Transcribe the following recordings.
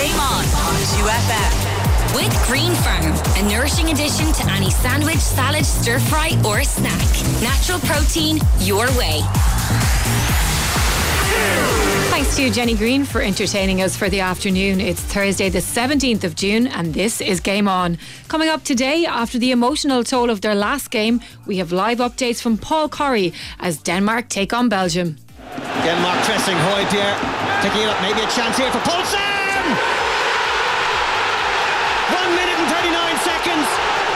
Game On 2FM. With Green Farm, a nourishing addition to any sandwich, salad, stir fry or snack. Natural protein your way. Thanks to Jenny Green for entertaining us for the afternoon. It's Thursday the 17th of June and this is Game On. Coming up today, after the emotional toll of their last game, we have live updates from Paul Corry as Denmark take on Belgium. Denmark pressing, Højbjerg picking it up, maybe a chance here for Poulsen! 1 minute and 39 seconds.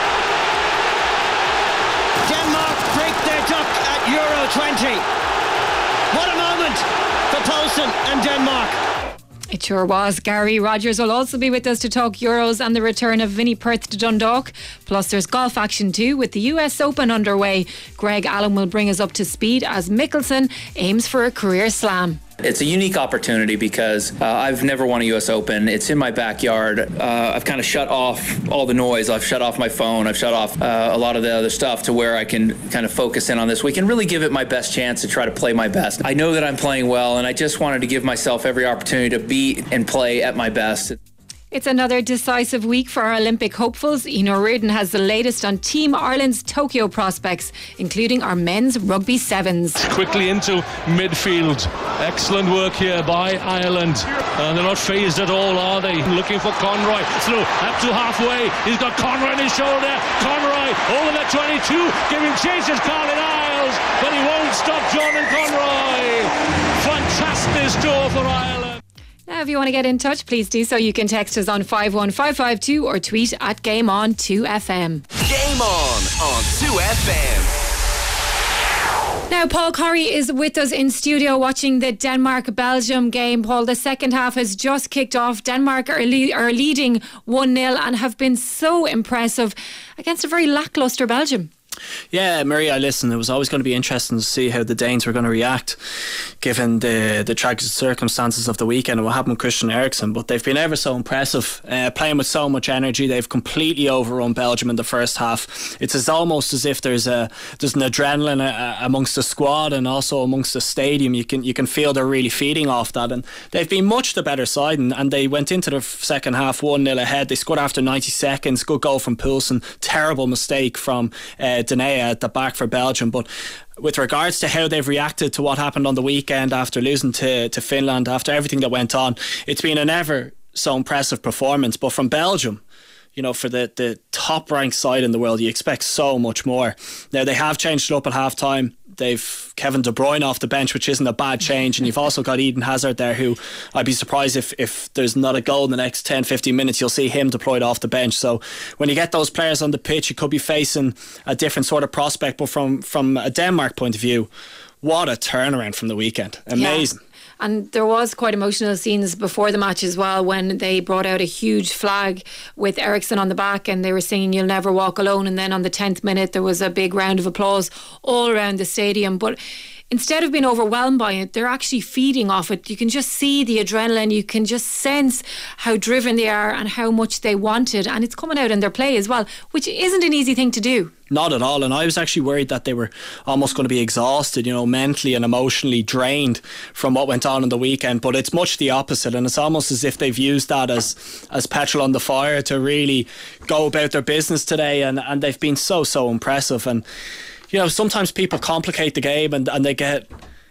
Denmark break their duck at Euro 20. What a moment for Poulsen and Denmark. It sure was. Gary Rogers will also be with us to talk Euros and the return of Vinnie Perth to Dundalk. Plus there's golf action too with the US Open underway. Greg Allen will bring us up to speed as Mickelson aims for a career slam. It's a unique opportunity because I've never won a US Open. It's in my backyard. I've kind of shut off all the noise. I've shut off my phone. I've shut off a lot of the other stuff to where I can kind of focus in on this week and really give it my best chance to try to play my best. I know that I'm playing well, and I just wanted to give myself every opportunity to be and play at my best. It's another decisive week for our Olympic hopefuls. Eno Reardon has the latest on Team Ireland's Tokyo prospects, including our men's rugby sevens. Quickly into midfield. Excellent work here by Ireland. And they're not phased at all, are they? Looking for Conroy. Through up to halfway. He's got Conroy on his shoulder. Conroy over the 22. Giving chase is Colin Isles. But he won't stop Jordan Conroy. Fantastic score for Ireland. Now, if you want to get in touch, please do so. You can text us on 51552 or tweet at Game On 2FM. Game On 2FM. Now, Paul Corry is with us in studio watching the Denmark-Belgium game. Paul, the second half has just kicked off. Denmark are leading 1-0 and have been so impressive against a very lacklustre Belgium. Yeah, Maria, listen, it was always going to be interesting to see how the Danes were going to react given the tragic circumstances of the weekend and what happened with Christian Eriksen, but they've been ever so impressive, playing with so much energy. They've completely overrun Belgium in the first half. It's almost as if there's an adrenaline amongst the squad and also amongst the stadium. You can feel they're really feeding off that, and they've been much the better side, and they went into the second half 1-0 ahead. They scored after 90 seconds. Good goal from Poulsen. Terrible mistake from Denea at the back for Belgium. But with regards to how they've reacted to what happened on the weekend after losing to Finland, after everything that went on, it's been an ever so impressive performance. But from Belgium, you know, for the top ranked side in the world, you expect so much more. Now, they have changed it up at half time. They've Kevin De Bruyne off the bench, which isn't a bad change, and you've also got Eden Hazard there, who I'd be surprised if there's not a goal in the next 10-15 minutes, you'll see him deployed off the bench. So when you get those players on the pitch, you could be facing a different sort of prospect. But from a Denmark point of view, what a turnaround from the weekend. Amazing. Yeah. And there was quite emotional scenes before the match as well, when they brought out a huge flag with Eriksen on the back and they were singing "You'll Never Walk Alone," and then on the 10th minute there was a big round of applause all around the stadium. But instead of being overwhelmed by it, they're actually feeding off it. You can just see the adrenaline, you can just sense how driven they are and how much they want it, and it's coming out in their play as well, which isn't an easy thing to do. Not at all, and I was actually worried that they were almost going to be exhausted, you know, mentally and emotionally drained from what went on the weekend, but it's much the opposite, and it's almost as if they've used that as petrol on the fire to really go about their business today, and they've been so impressive. And you know, sometimes people complicate the game and they get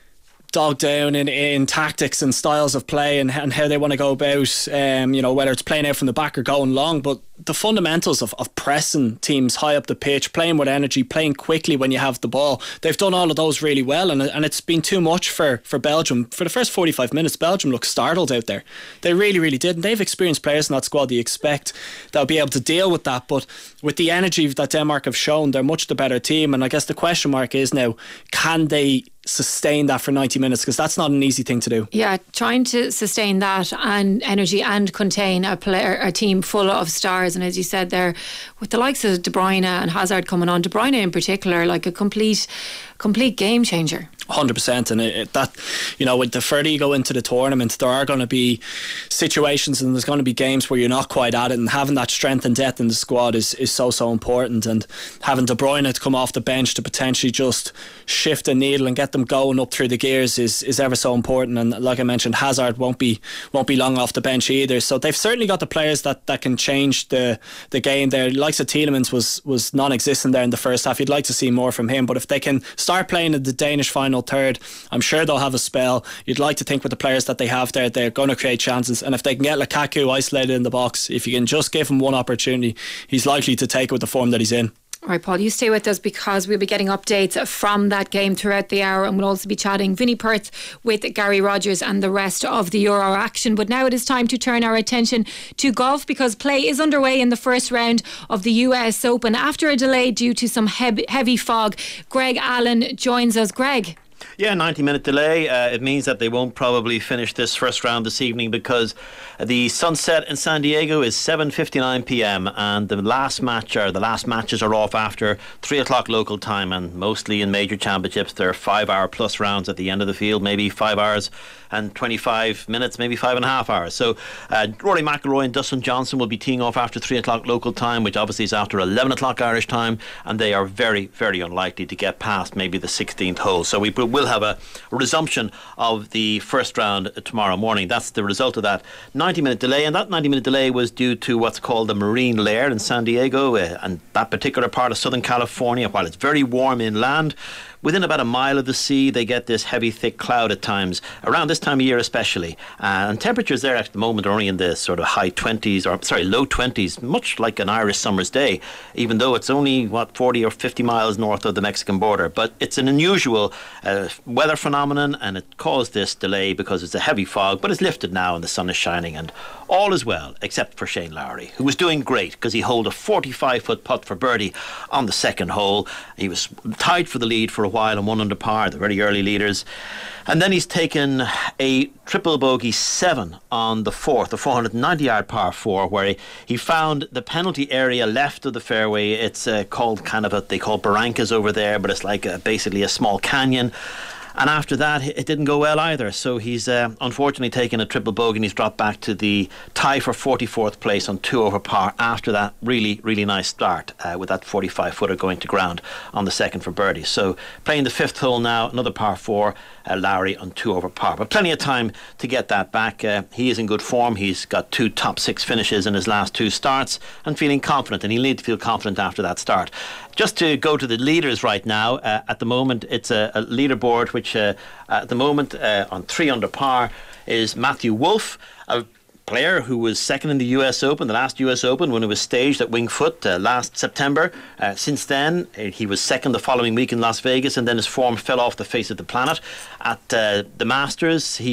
dogged down in tactics and styles of play and how they want to go about, you know, whether it's playing out from the back or going long. But the fundamentals of pressing teams high up the pitch, playing with energy, playing quickly when you have the ball, they've done all of those really well, and it's been too much for Belgium. For the first 45 minutes, Belgium looked startled out there. They really did, and they've experienced players in that squad that you expect they'll be able to deal with that. But with the energy that Denmark have shown, they're much the better team, and I guess the question mark is now, can they sustain that for 90 minutes, because that's not an easy thing to do. Yeah, trying to sustain that and energy and contain a team full of stars, and as you said there, with the likes of De Bruyne and Hazard coming on, De Bruyne in particular, like a complete game changer. 100%, and that, you know, with the further you go into the tournament, there are going to be situations and there's going to be games where you're not quite at it, and having that strength and depth in the squad is so important, and having De Bruyne to come off the bench to potentially just shift the needle and get them going up through the gears is ever so important. And like I mentioned, Hazard won't be long off the bench either, so they've certainly got the players that can change the game there. The likes of Tielemans was non-existent there in the first half. You'd like to see more from him, but if they can start playing in the Danish final third, I'm sure they'll have a spell. You'd like to think with the players that they have there, they're going to create chances, and if they can get Lukaku isolated in the box, if you can just give him one opportunity, he's likely to take it with the form that he's in. All right, Paul, you stay with us because we'll be getting updates from that game throughout the hour, and we'll also be chatting Vinnie Perth with Gary Rogers and the rest of the Euro action. But now it is time to turn our attention to golf, because play is underway in the first round of the US Open after a delay due to some heavy fog. Greg Allen joins us. Greg. Yeah, 90-minute delay. It means that they won't probably finish this first round this evening, because the sunset in San Diego is 7:59 p.m. and the last matches are off after 3 o'clock local time, and mostly in major championships there are 5-hour plus rounds at the end of the field, maybe 5 hours and 25 minutes, maybe 5.5 hours. So Rory McIlroy and Dustin Johnson will be teeing off after 3 o'clock local time, which obviously is after 11 o'clock Irish time, and they are very, very unlikely to get past maybe the 16th hole. So we will have a resumption of the first round tomorrow morning. That's the result of that 90-minute delay, and that 90-minute delay was due to what's called the marine layer in San Diego, and that particular part of Southern California. While it's very warm inland, within about a mile of the sea, they get this heavy, thick cloud at times, around this time of year especially. And temperatures there at the moment are only in the sort of low 20s, much like an Irish summer's day, even though it's only, 40 or 50 miles north of the Mexican border. But it's an unusual weather phenomenon, and it caused this delay because it's a heavy fog, but it's lifted now and the sun is shining, and all is well, except for Shane Lowry, who was doing great because he holed a 45-foot putt for birdie on the second hole. He was tied for the lead for a while and 1 under par, the very early leaders, and then he's taken a triple bogey 7 on the fourth, a 490-yard par 4, where he found the penalty area left of the fairway. It's called they call barrancas over there, but it's like basically a small canyon. And after that, it didn't go well either. So he's unfortunately taken a triple bogey, and he's dropped back to the tie for 44th place on 2 over par after that really, really nice start with that 45-footer going to ground on the second for birdie. So playing the 5th hole now, another par 4, Lowry on 2 over par. But plenty of time to get that back. He is in good form. He's got 2 top 6 finishes in his last 2 starts and feeling confident, and he'll need to feel confident after that start. Just to go to the leaders right now, at the moment it's a leaderboard which at the moment on 3 under par is Matthew Wolff, a player who was second in the US Open, the last US Open, when it was staged at Winged Foot last September. Since then, he was second the following week in Las Vegas, and then his form fell off the face of the planet. At the Masters, he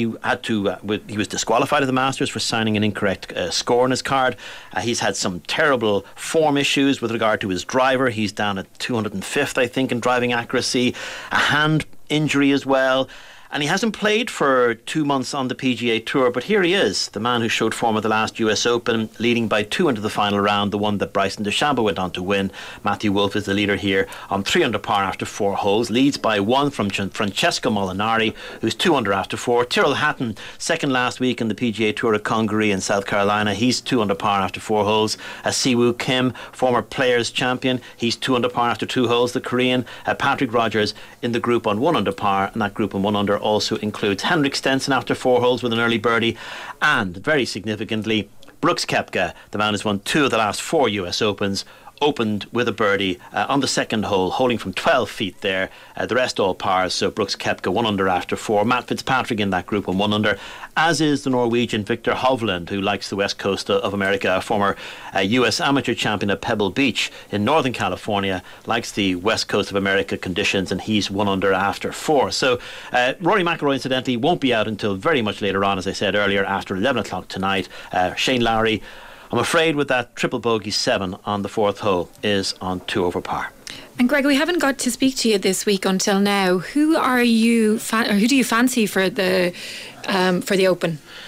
was disqualified at the Masters for signing an incorrect score on his card. He's had some terrible form issues with regard to his driver. He's down at 205th, I think, in driving accuracy. A hand injury as well. And he hasn't played for 2 months on the PGA Tour, but here he is, the man who showed form at the last US Open, leading by 2 into the final round, the one that Bryson DeChambeau went on to win. Matthew Wolff is the leader here on 3 under par after 4 holes, leads by 1 from Francesco Molinari, who's 2 under after 4. Tyrrell Hatton, second last week in the PGA Tour at Congaree in South Carolina, he's 2 under par after 4 holes. Siwoo Kim, former Players champion, he's 2 under par after 2 holes. The Korean Patrick Rogers in the group on 1 under par, and that group on 1 under also includes Henrik Stenson after 4 holes with an early birdie, and very significantly Brooks Koepka, the man who's won 2 of the last 4 US Opens, opened with a birdie on the second hole, holding from 12 feet there. The rest all pars, so Brooks Koepka 1 under after 4. Matt Fitzpatrick in that group on 1 under, as is the Norwegian Victor Hovland, who likes the west coast of America, a former US amateur champion at Pebble Beach in Northern California, likes the west coast of America conditions, and he's 1 under after 4. So Rory McIlroy, incidentally, won't be out until very much later on, as I said earlier, after 11 o'clock tonight. Shane Lowry, I'm afraid, with that triple bogey 7 on the 4th hole, is on 2 over par. And Greg, we haven't got to speak to you this week until now. Who do you fancy for the Open?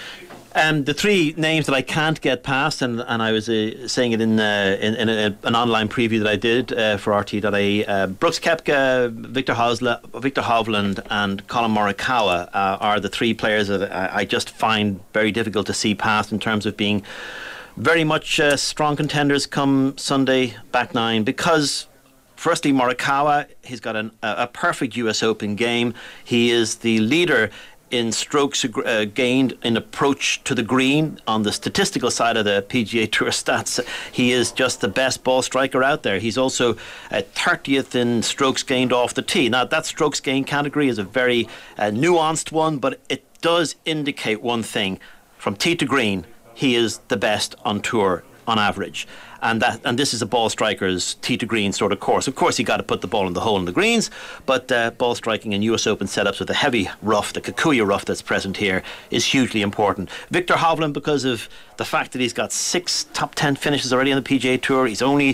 The three names that I can't get past, and I was saying it in an online preview that I did for RT.ie, Brooks Koepka, Victor Hovland and Colin Morikawa are the three players that I just find very difficult to see past in terms of being very much strong contenders come Sunday back nine, because firstly, Morikawa, he's got a perfect US Open game. He is the leader in strokes gained in approach to the green on the statistical side of the PGA Tour stats. He is just the best ball striker out there. He's also 30th in strokes gained off the tee. Now, that strokes gained category is a very nuanced one, but it does indicate one thing. From tee to green, he is the best on tour on average. And this is a ball striker's tee to green sort of course. Of course, you got to put the ball in the hole in the greens, but ball striking in US Open setups with the heavy rough, the Kikuyu rough that's present here, is hugely important. Victor Hovland, because of the fact that he's got 6 top 10 finishes already on the PGA Tour, he's only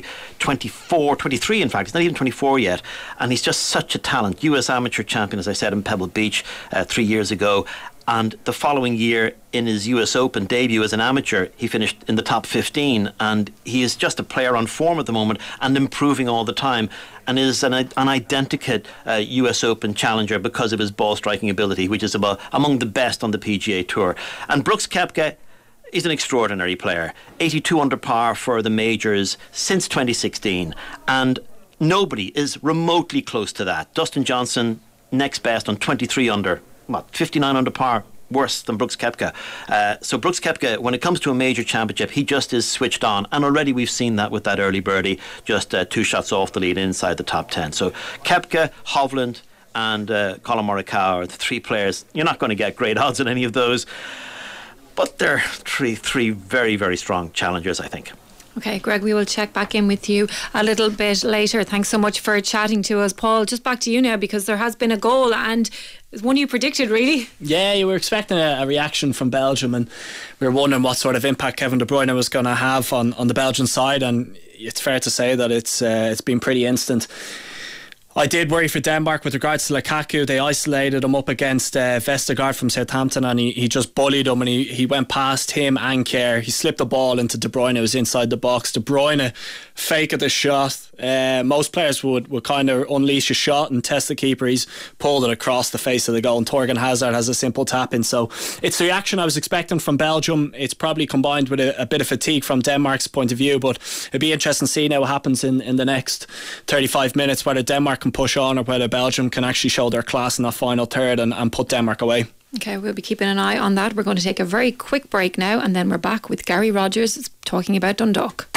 23 in fact, he's not even 24 yet, and he's just such a talent. US amateur champion, as I said, in Pebble Beach 3 years ago. And the following year, in his US Open debut as an amateur, he finished in the top 15. And he is just a player on form at the moment and improving all the time, and is an identical US Open challenger because of his ball striking ability, which is among the best on the PGA Tour. And Brooks Koepka, he's an extraordinary player. 82 under par for the majors since 2016. And nobody is remotely close to that. Dustin Johnson, next best on 23 under. 59 under par, worse than Brooks Koepka. So Brooks Koepka, when it comes to a major championship, he just is switched on, and already we've seen that with that early birdie, just 2 shots off the lead inside the top 10. So Koepka, Hovland and Colin Morikawa are the three players. You're not going to get great odds on any of those, but they're three very, very strong challengers, I think. Okay, Greg, we will check back in with you a little bit later. Thanks so much for chatting to us. Paul, just back to you now, because there has been a goal, and it's one you predicted, really. Yeah, you were expecting a reaction from Belgium, and we were wondering what sort of impact Kevin De Bruyne was going to have on the Belgian side, and it's fair to say that it's been pretty instant. I did worry for Denmark with regards to Lukaku. They isolated him up against Vestergaard from Southampton, and he just bullied him, and he went past him and Kerr. He slipped the ball into De Bruyne, who was inside the box. De Bruyne faked the shot. Most players would kind of unleash a shot and test the keeper. He's pulled it across the face of the goal, and Torgan Hazard has a simple tap in. So it's the reaction I was expecting from Belgium. It's probably combined with a bit of fatigue from Denmark's point of view, but it'd be interesting to see now what happens in the next 35 minutes, whether Denmark can push on or whether Belgium can actually show their class in that final third and put Denmark away. Okay, we'll be keeping an eye on that. We're going to take a very quick break now, and then we're back with Gary Rogers talking about Dundalk.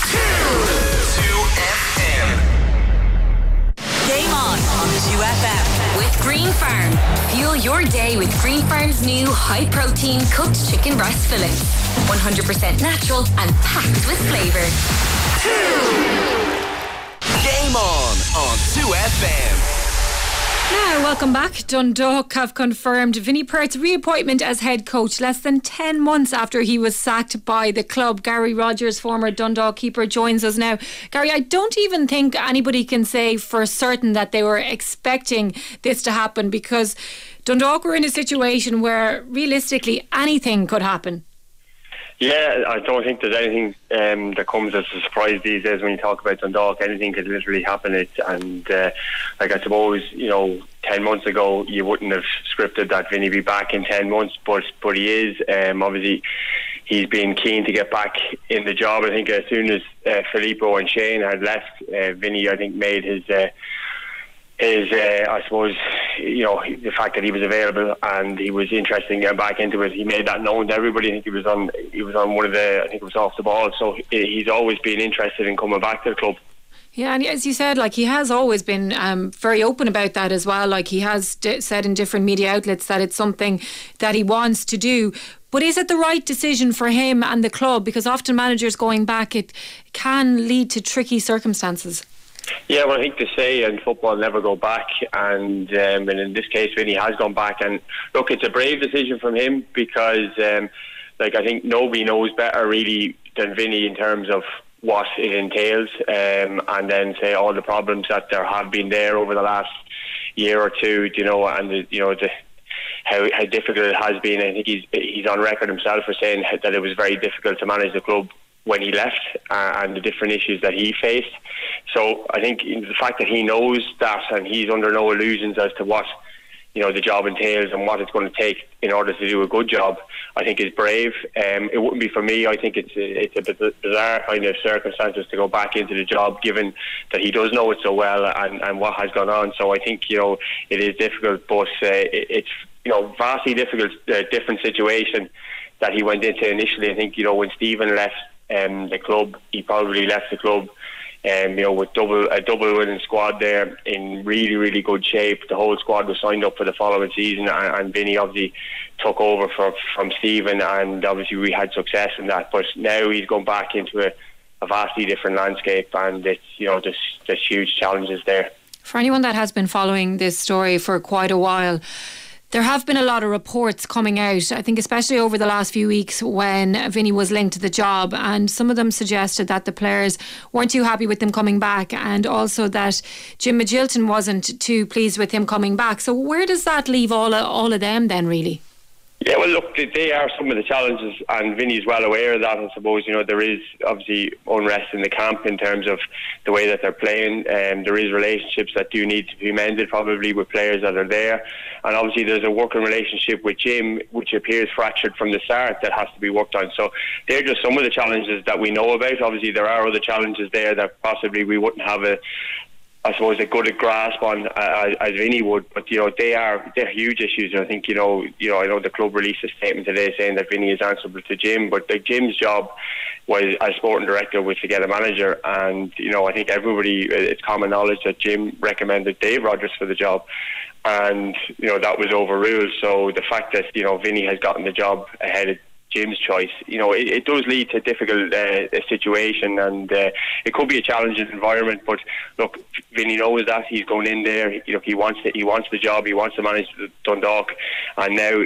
Game on 2FM with Green Farm. Fuel your day with Green Farm's new high protein cooked chicken breast fillets. 100% natural and packed with flavour. Game on 2FM. Now, welcome back. Dundalk have confirmed Vinnie Perth's reappointment as head coach less than 10 months after he was sacked by the club. Gary Rogers, former Dundalk keeper, joins us now. Gary, I don't even think anybody can say for certain that they were expecting this to happen, because Dundalk were in a situation where realistically anything could happen. Yeah, I don't think there's anything that comes as a surprise these days when you talk about Dundalk. Anything could literally happen. I suppose, 10 months ago you wouldn't have scripted that Vinny be back in 10 months, but he is. Obviously, he's been keen to get back in the job. I think as soon as Filippo and Shane had left, Vinny, I think, made his I suppose, the fact that he was available and he was interested in getting back into it, he made that known to everybody. I think he was on one of the, I think it was Off the Ball, so he's always been interested in coming back to the club. Yeah, and as you said, he has always been very open about that as well. He has said in different media outlets that it's something that he wants to do. But is it the right decision for him and the club? Because often managers going back, it can lead to tricky circumstances. Yeah, well, I think to say in football never go back, and in this case Vinny has gone back, and look, it's a brave decision from him, because I think nobody knows better really than Vinny in terms of what it entails, and then say all the problems that there have been there over the last year or two, and how difficult it has been. I think he's on record himself for saying that it was very difficult to manage the club when he left, and the different issues that he faced. So I think the fact that he knows that and he's under no illusions as to what the job entails and what it's going to take in order to do a good job, I think is brave. It wouldn't be for me. I think it's a bizarre kind of circumstances to go back into the job, given that he does know it so well and what has gone on. So I think it is difficult, but it's vastly different situation that he went into initially. I think when Stephen left the club, he probably left the club with a double winning squad there in really, really good shape. The whole squad was signed up for the following season, and Vinny obviously took over from Stephen, and obviously we had success in that. But now he's gone back into a vastly different landscape, and it's there's huge challenges there. For anyone that has been following this story for quite a while, there have been a lot of reports coming out, I think especially over the last few weeks when Vinny was linked to the job, and some of them suggested that the players weren't too happy with him coming back, and also that Jim Magilton wasn't too pleased with him coming back. So where does that leave all of them then, really? Yeah, well, look, they are some of the challenges, and Vinny's well aware of that. I suppose there is obviously unrest in the camp in terms of the way that they're playing. There is relationships that do need to be mended, probably with players that are there, and obviously there's a working relationship with Jim which appears fractured from the start that has to be worked on. So they're just some of the challenges that we know about. Obviously there are other challenges there that possibly we wouldn't have a good grasp on as Vinny would, but they're huge issues. And I think I know the club released a statement today saying that Vinny is answerable to Jim, but Jim's job was as sporting director was to get a manager, and I think it's common knowledge that Jim recommended Dave Rodgers for the job, and that was overruled. So the fact that Vinny has gotten the job ahead of Jim's choice, it does lead to a difficult situation, and it could be a challenging environment. But look, Vinny knows that he's going in there. He wants the job. He wants to manage Dundalk, and now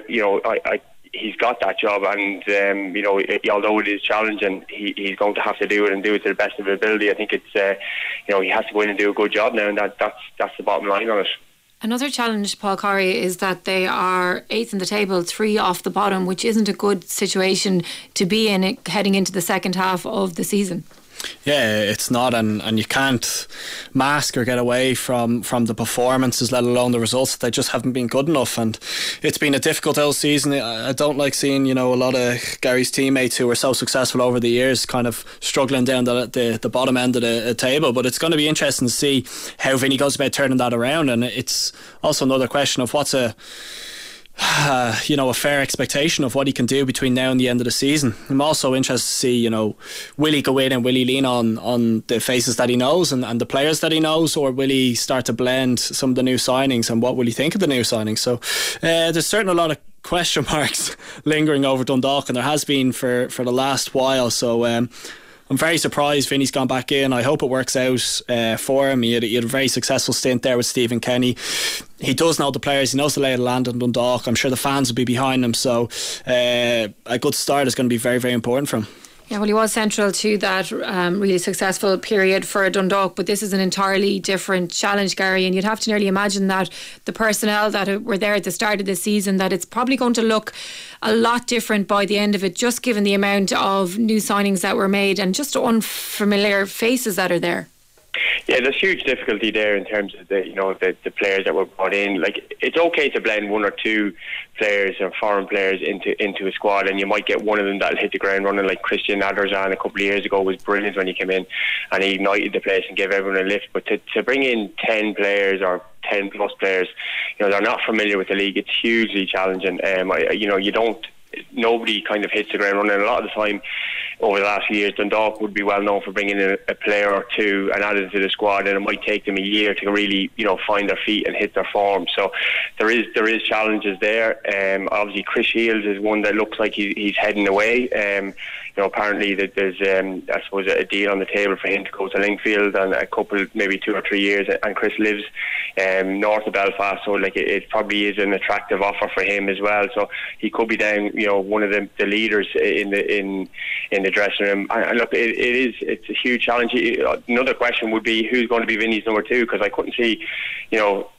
he's got that job. And although it is challenging, he's going to have to do it and do it to the best of his ability. I think it's he has to go in and do a good job now, and that's the bottom line on it. Another challenge, Paul Corry, is that they are 8th in the table, 3 off the bottom, which isn't a good situation to be in heading into the second half of the season. Yeah, it's not, and you can't mask or get away from the performances, let alone the results. They just haven't been good enough, and it's been a difficult old season. I don't like seeing a lot of Gary's teammates who were so successful over the years kind of struggling down the bottom end of the table, but it's going to be interesting to see how Vinny goes about turning that around. And it's also another question of what's a fair expectation of what he can do between now and the end of the season. I'm also interested to see, will he go in and will he lean on the faces that he knows and the players that he knows, or will he start to blend some of the new signings, and what will he think of the new signings? So there's certainly a lot of question marks lingering over Dundalk, and there has been for the last while. So I'm very surprised Vinny's gone back in. I hope it works out for him. He had a very successful stint there with Stephen Kenny. He does know the players. He knows the lay of the land in Dundalk. I'm sure the fans will be behind him. So a good start is going to be very, very important for him. Yeah, well, he was central to that really successful period for Dundalk, but this is an entirely different challenge, Gary, and you'd have to nearly imagine that the personnel that were there at the start of the season, that it's probably going to look a lot different by the end of it, just given the amount of new signings that were made and just unfamiliar faces that are there. Yeah, there's huge difficulty there in terms of the players that were brought in. Like, it's okay to blend one or two players or foreign players into a squad, and you might get one of them that'll hit the ground running, like Christian Adderzan a couple of years ago was brilliant when he came in and he ignited the place and gave everyone a lift. But to bring in 10 players or 10 plus players, they're not familiar with the league, it's hugely challenging. Nobody kind of hits the ground running. A lot of the time over the last few years, Dundalk would be well known for bringing in a player or two and adding to the squad, and it might take them a year to really find their feet and hit their form. So there is challenges there. Obviously Chris Shields is one that looks like he's heading away. Apparently that there's I suppose a deal on the table for him to go to Lingfield and a couple, maybe 2 or 3 years, and Chris lives north of Belfast, so it probably is an attractive offer for him as well. So he could be down one of the leaders in the dressing room. And look, it's a huge challenge. Another question would be who's going to be Vinny's number 2, because I couldn't see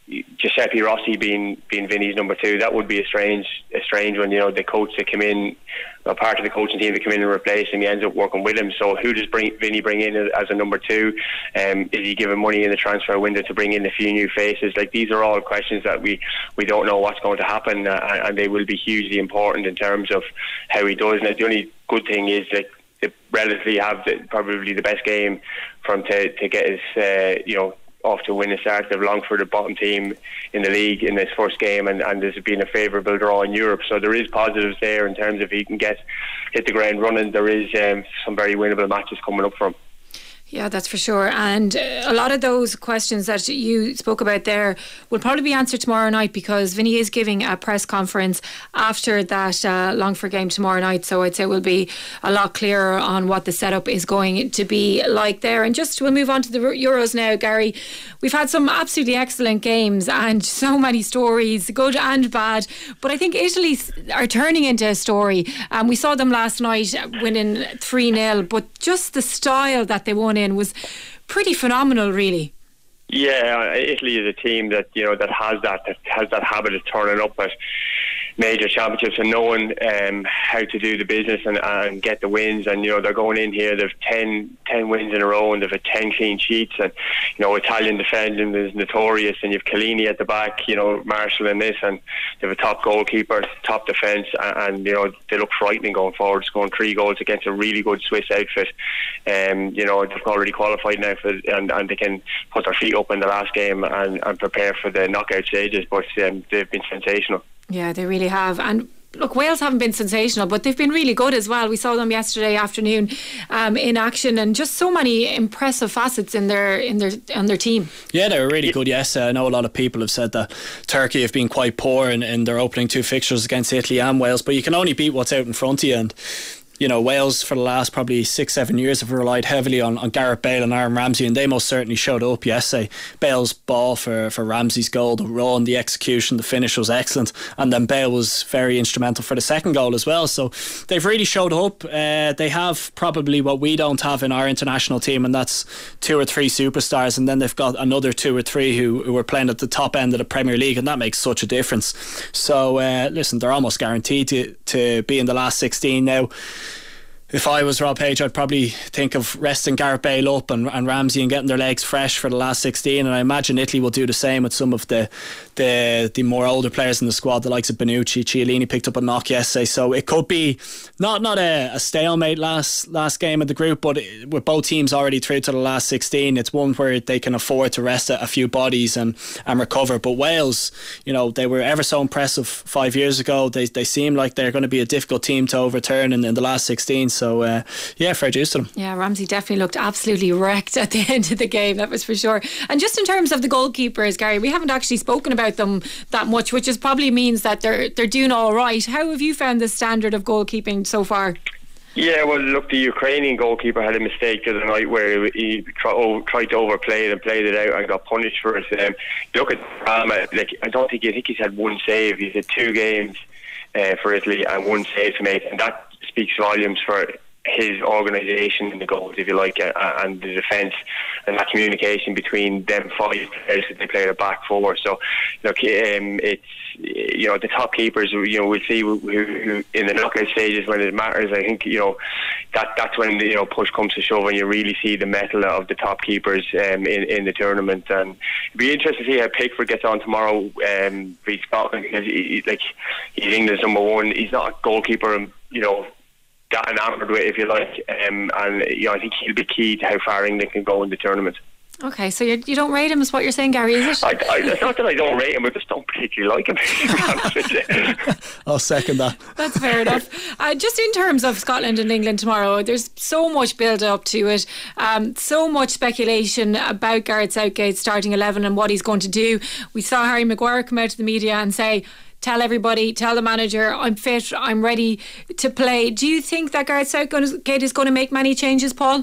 Giuseppe Rossi being Vinny's number 2, that would be a strange one. You know, the coach that came in, a part of the coaching team that came in and replaced him, he ends up working with him. So who does Vinny bring in as a number 2? Is he given money in the transfer window to bring in a few new faces? Like, these are all questions that we don't know what's going to happen, and they will be hugely important in terms of how he does. And the only good thing is that they relatively have probably the best game for him to get his off to a winning start. They've Longford, the bottom team in the league, in this first game, and there's been a favourable draw in Europe, so there is positives there in terms of he can hit the ground running. There is some very winnable matches coming up for him. Yeah, that's for sure. And a lot of those questions that you spoke about there will probably be answered tomorrow night, because Vinny is giving a press conference after that Longford game tomorrow night. So I'd say we'll be a lot clearer on what the setup is going to be like there. And we'll move on to the Euros now, Gary. We've had some absolutely excellent games and so many stories, good and bad. But I think Italy are turning into a story. We saw them last night winning 3-0, but just the style that they won in was pretty phenomenal, really. Yeah, Italy is a team that has that habit of turning up at major championships and knowing how to do the business and get the wins. And they're going in here, they've 10 wins in a row, and they've had 10 clean sheets. And Italian defending is notorious, and you've Chiellini at the back, Marshall in this, and they have a top goalkeeper, top defence, and they look frightening going forward, scoring 3 goals against a really good Swiss outfit. They've already qualified now and they can put their feet up in the last game and prepare for the knockout stages. But they've been sensational. Yeah, they really have. And look, Wales haven't been sensational, but they've been really good as well. We saw them yesterday afternoon in action, and just so many impressive facets on their team. Yeah, they were really good. Yes, I know a lot of people have said that Turkey have been quite poor in their opening 2 fixtures against Italy and Wales, but you can only beat what's out in front of you. And Wales for the last probably 6-7 years have relied heavily on Gareth Bale and Aaron Ramsey, and they most certainly showed up yesterday. Bale's ball for Ramsey's goal, the run, the execution, the finish was excellent, and then Bale was very instrumental for the second goal as well. So they've really showed up. They have probably what we don't have in our international team, and that's 2 or 3 superstars, and then they've got another 2 or 3 who are playing at the top end of the Premier League, and that makes such a difference. So listen, they're almost guaranteed to be in the last 16 now. If I was Rob Page, I'd probably think of resting Gareth Bale up and Ramsey and getting their legs fresh for the last 16, and I imagine Italy will do the same with some of the more older players in the squad, the likes of Bonucci. Chiellini picked up a knock yesterday, so it could be not a stalemate last game of the group, but with both teams already through to the last 16, it's one where they can afford to rest a few bodies and recover. But Wales, they were ever so impressive 5 years ago. They seem like they're going to be a difficult team to overturn in the last 16. So fair dues to them. Yeah, Ramsey definitely looked absolutely wrecked at the end of the game, that was for sure. And just in terms of the goalkeepers, Gary, we haven't actually spoken about them that much, which probably means that they're doing all right. How have you found the standard of goalkeeping so far? Yeah, well, look, the Ukrainian goalkeeper had a mistake the other night where he tried to overplay it and played it out and got punished for it. Look at Rama, I think he's had 1 save. He's had 2 games for Italy and 1 save to make, and that speaks volumes for his organisation in the goals, if you like, and the defence, and that communication between them 5 players that they play at back 4. So, look, it's the top keepers. We'll see who in the knockout stages when it matters. I think that's when push comes to shove, and you really see the mettle of the top keepers in the tournament. And it'd be interesting to see how Pickford gets on tomorrow v Scotland, because he's England's number 1. He's not a goalkeeper, that enamoured with, if you like, and I think he'll be key to how far England can go in the tournament. Okay, so you don't rate him, is what you're saying, Gary, is it? It's not that I don't rate him, I just don't particularly like him, to be honest with you. I'll second that. That's fair enough. Just in terms of Scotland and England tomorrow, there's so much build up to it, so much speculation about Gareth Southgate's starting 11 and what he's going to do. We saw Harry Maguire come out to the media and say tell everybody, tell the manager, I'm fit, I'm ready to play. Do you think that Gareth Southgate is going to make many changes, Paul?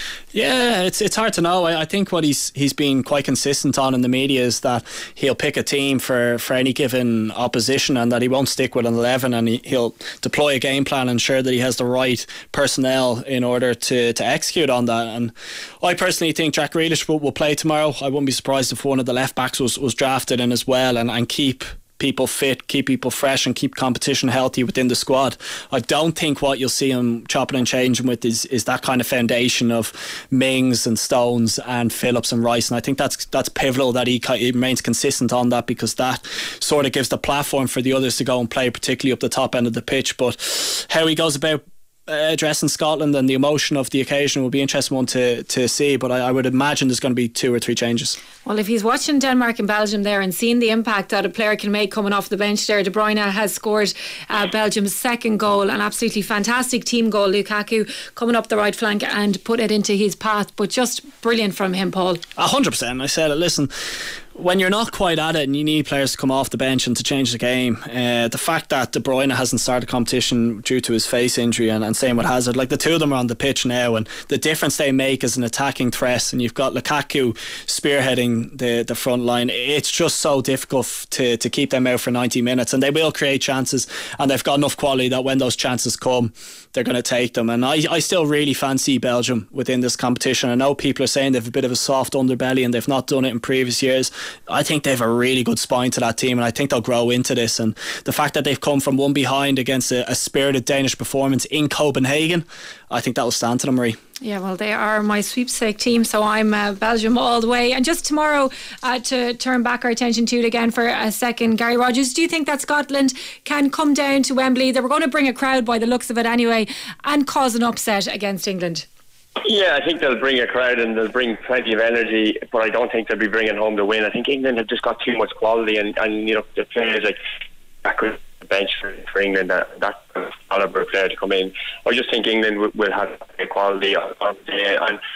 Yeah, it's hard to know. I think what he's been quite consistent on in the media is that he'll pick a team for any given opposition, and that he won't stick with an 11, and he'll deploy a game plan and ensure that he has the right personnel in order to execute on that. And I personally think Jack Grealish will play tomorrow. I wouldn't be surprised if one of the left backs was drafted in as well, and keep people fit, keep people fresh, and keep competition healthy within the squad. I don't think what you'll see him chopping and changing with is that kind of foundation of Mings and Stones and Phillips and Rice, and I think that's pivotal that he remains consistent on that, because that sort of gives the platform for the others to go and play, particularly up the top end of the pitch. But how he goes about addressing Scotland and the emotion of the occasion will be an interesting one to see, but I would imagine there's going to be 2 or 3 changes. Well, if he's watching Denmark and Belgium there and seeing the impact that a player can make coming off the bench there, De Bruyne has scored Belgium's second goal, an absolutely fantastic team goal. Lukaku coming up the right flank and put it into his path, but just brilliant from him, Paul. 100%. I said it, listen, when you're not quite at it and you need players to come off the bench and to change the game, the fact that De Bruyne hasn't started competition due to his face injury, and same with Hazard, like the two of them are on the pitch now, and the difference they make as an attacking threat, and you've got Lukaku spearheading the front line, it's just so difficult to keep them out for 90 minutes, and they will create chances, and they've got enough quality that when those chances come, they're going to take them. And I still really fancy Belgium within this competition. I know people are saying they've a bit of a soft underbelly and they've not done it in previous years. I think they've a really good spine to that team, and I think they'll grow into this. And the fact that they've come from one behind against a spirited Danish performance in Copenhagen, I think that will stand to them, Marie. Yeah, well, they are my sweepstake team, so I'm Belgium all the way. And just tomorrow, to turn back our attention to it again for a second, Gary Rogers, do you think that Scotland can come down to Wembley? They were going to bring a crowd by the looks of it anyway, and cause an upset against England? Yeah, I think they'll bring a crowd and they'll bring plenty of energy, but I don't think they'll be bringing home the win. I think England have just got too much quality, and you know, the players like back the bench for England, that caliber player to come in. I just think England will have a quality on the day,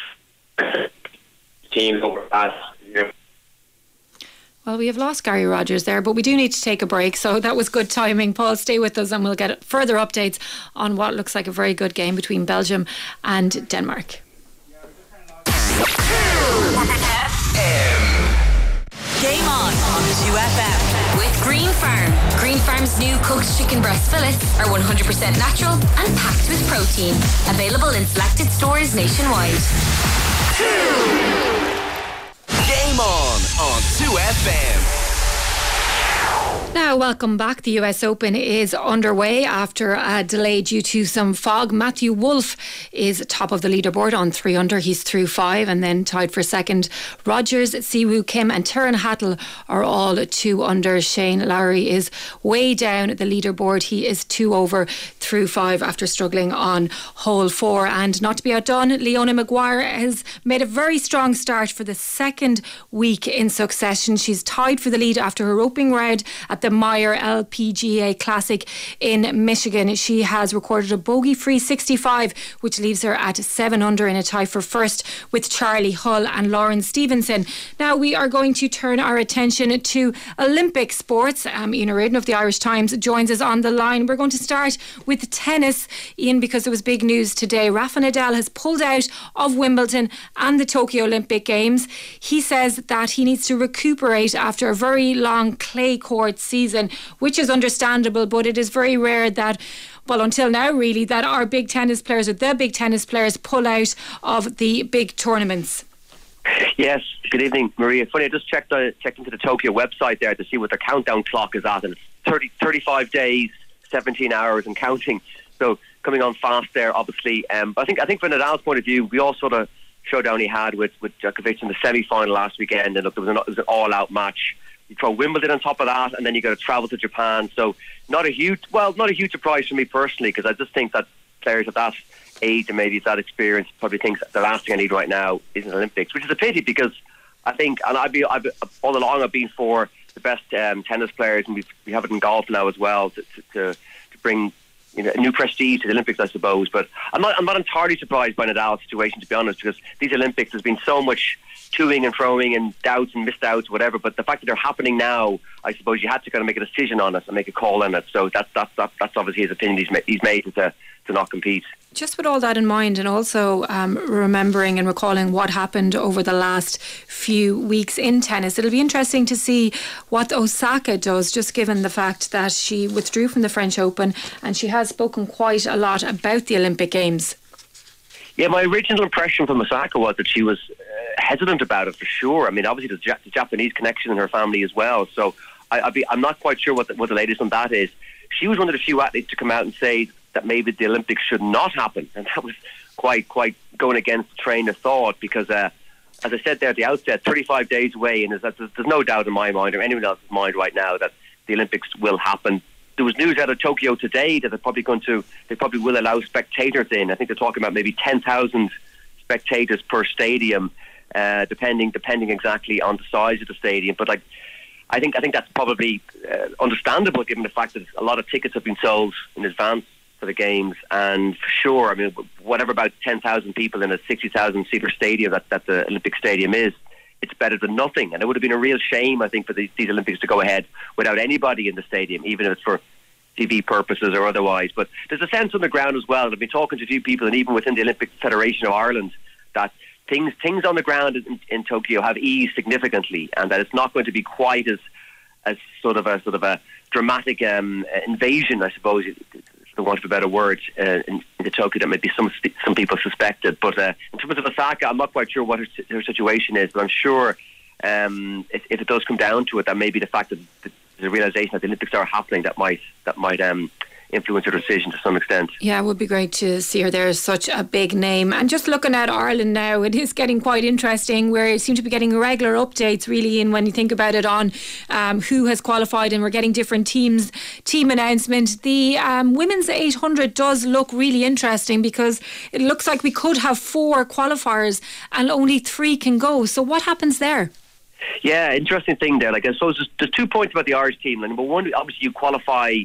and teams over past. Well, we have lost Gary Rogers there, but we do need to take a break, so that was good timing. Paul, stay with us and we'll get further updates on what looks like a very good game between Belgium and Denmark. Game on 2FM with Green Farm. Green Farm's new cooked chicken breast fillets are 100% natural and packed with protein. Available in selected stores nationwide. Game on 2FM. Now, welcome back. The US Open is underway after a delay due to some fog. Matthew Wolff is top of the leaderboard on 3 under. He's through 5, and then tied for second. Rogers, Siwoo Kim and Turan Hattel are all 2 under. Shane Lowry is way down the leaderboard. He is 2 over through 5 after struggling on hole 4. And not to be outdone, Leona Maguire has made a very strong start for the second week in succession. She's tied for the lead after her opening round at the Meyer LPGA Classic in Michigan. She has recorded a bogey-free 65, which leaves her at 7 under in a tie for first with Charlie Hull and Lauren Stevenson. Now we are going to turn our attention to Olympic sports. Ian O'Riordan of the Irish Times joins us on the line. We're going to start with tennis, Ian, because there was big news today. Rafa Nadal has pulled out of Wimbledon and the Tokyo Olympic Games. He says that he needs to recuperate after a very long clay court season, which is understandable, but it is very rare that, well, until now really, that our big tennis players or the big tennis players pull out of the big tournaments. Yes, good evening, Maria. Funny, I just checked into the Tokyo website there to see what the countdown clock is at, and it's 35 days, 17 hours and counting. So coming on fast there, obviously. But I think from Nadal's point of view, we all sort of showdown he had with Djokovic in the semi-final last weekend, and look, it was an all-out match. You throw Wimbledon on top of that, and then you got to travel to Japan. So not a huge surprise for me personally, because I just think that players of that age and maybe that experience probably thinks the last thing I need right now is an Olympics, which is a pity, because I think, and I've all along I've been for the best tennis players, and we have it in golf now as well, to bring a new prestige to the Olympics, I suppose. But I'm not entirely surprised by Nadal's situation, to be honest, because these Olympics, there's been so much toing and froing and doubts and missed outs, whatever. But the fact that they're happening now, I suppose you had to kind of make a decision on it and make a call on it. So that's obviously his opinion he's made to not compete. Just with all that in mind, and also remembering and recalling what happened over the last few weeks in tennis, it'll be interesting to see what Osaka does, just given the fact that she withdrew from the French Open and she has spoken quite a lot about the Olympic Games. Yeah, my original impression from Osaka was that she was hesitant about it, for sure. I mean, obviously there's the Japanese connection in her family as well, so I'm not quite sure what the latest on that is. She was one of the few athletes to come out and say that maybe the Olympics should not happen, and that was quite going against the train of thought, because as I said there at the outset, 35 days away, and there's no doubt in my mind or anyone else's mind right now that the Olympics will happen. There was news out of Tokyo today that they probably will allow spectators in. I think they're talking about maybe 10,000 spectators per stadium, depending exactly on the size of the stadium. But I think that's probably understandable, given the fact that a lot of tickets have been sold in advance for the games, and for sure, I mean, whatever about 10,000 people in a 60,000 seater stadium that the Olympic Stadium is, it's better than nothing. And it would have been a real shame, I think, for these Olympics to go ahead without anybody in the stadium, even if it's for TV purposes or otherwise. But there's a sense on the ground as well. I've been talking to a few people, and even within the Olympic Federation of Ireland, that things on the ground in Tokyo have eased significantly, and that it's not going to be quite as sort of a dramatic invasion, I suppose, for want of a better word, into Tokyo that maybe some people suspected. But in terms of Osaka, I'm not quite sure what her situation is, but I'm sure if it does come down to it, that maybe the fact that the realisation that the Olympics are happening that might influence her decision to some extent. Yeah, it would be great to see her there as such a big name. And just looking at Ireland now, it is getting quite interesting, where it seems to be getting regular updates really, and when you think about it, on who has qualified, and we're getting different team announcement. The women's 800 does look really interesting, because it looks like we could have 4 qualifiers and only 3 can go. So what happens there? Yeah, interesting thing there. Like, I suppose there's 2 points about the Irish team. Like, number one, obviously you qualify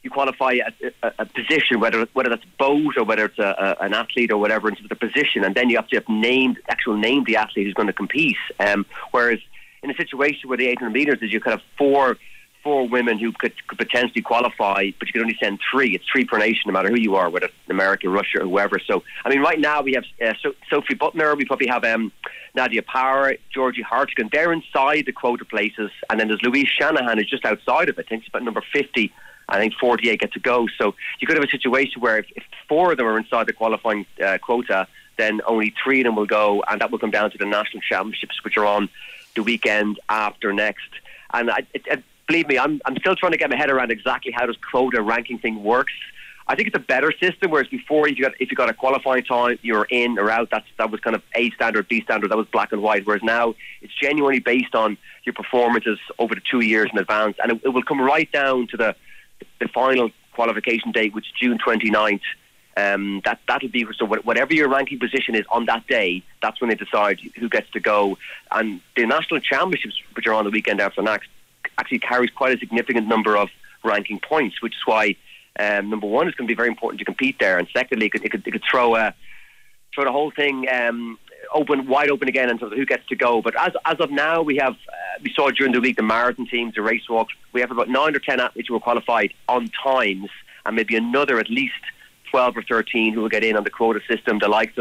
a position, whether that's boat or whether it's an athlete or whatever, into the position, and then you have to name the athlete who's going to compete. Whereas in a situation where the 800 metres is, you kind of four women who could potentially qualify, but you can only send 3. It's 3 per nation, no matter who you are, whether it's America, Russia, or whoever. So, I mean, right now we have Sophie Butner, we probably have Nadia Power, Georgie Hartigan. They're inside the quota places, and then there's Louise Shanahan, who's just outside of it. I think she's about number 50. I think 48 get to go. So you could have a situation where if 4 of them are inside the qualifying quota, then only 3 of them will go, and that will come down to the national championships, which are on the weekend after next. And believe me, I'm still trying to get my head around exactly how this quota ranking thing works. I think it's a better system, whereas before, if you got a qualifying time, you were in or out. That was kind of A standard, B standard. That was black and white. Whereas now it's genuinely based on your performances over the 2 years in advance, and it will come right down to the final qualification date, which is June 29th. That'll be, so whatever your ranking position is on that day, that's when they decide who gets to go. And the national championships, which are on the weekend after next, actually carries quite a significant number of ranking points, which is why number one, it's going to be very important to compete there, and secondly, it could throw the whole thing wide open again in terms of who gets to go. But as of now, we saw during the week the marathon teams, the race walks. We have about 9 or 10 athletes who are qualified on times, and maybe another at least 12 or 13 who will get in on the quota system. The likes